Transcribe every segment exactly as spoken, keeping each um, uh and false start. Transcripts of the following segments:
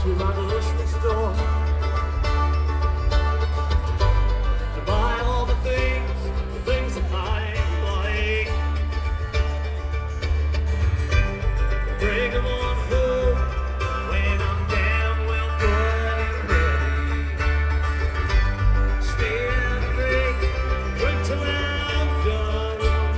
to my grocery store to buy all the things, the things that I like. Bring them on home when I'm damn well good and ready. Stay up late, work till I'm done.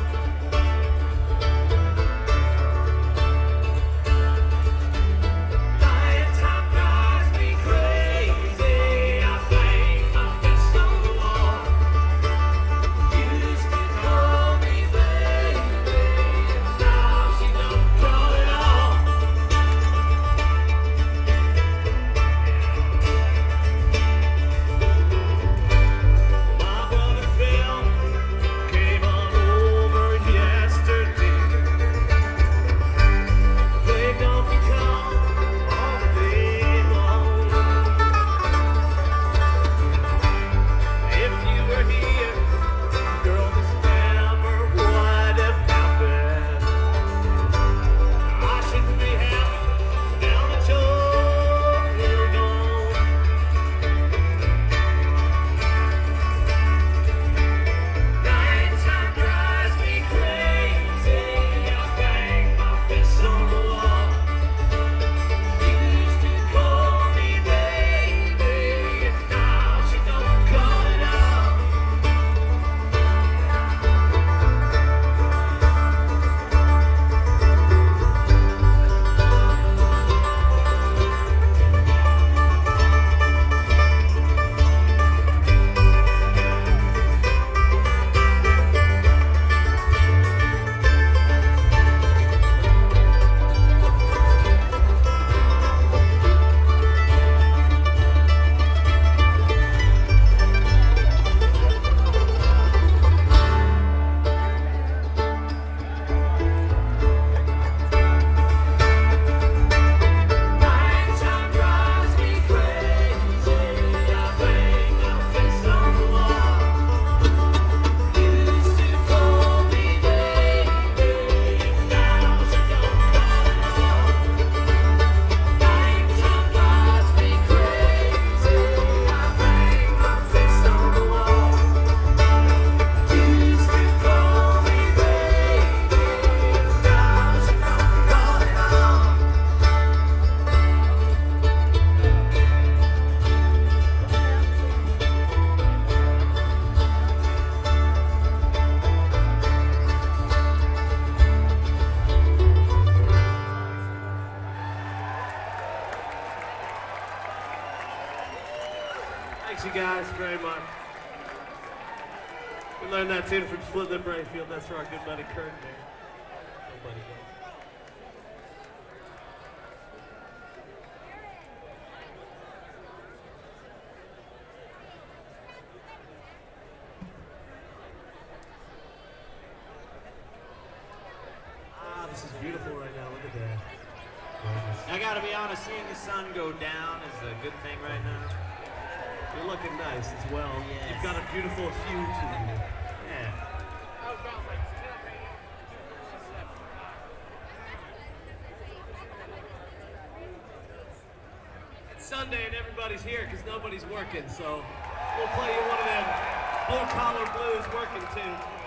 Thanks you guys very much. We learned that tune from Split Lip Brayfield. That's for our good buddy Kurt there. Good buddy. Ah, this is beautiful right now. Look at that. I gotta be honest, seeing the sun go down is a good thing right now. You're looking nice as well. Yes. You've got a beautiful hue to you. Yeah. It's Sunday and everybody's here because nobody's working, so we'll play you one of them blue collar blues working tunes.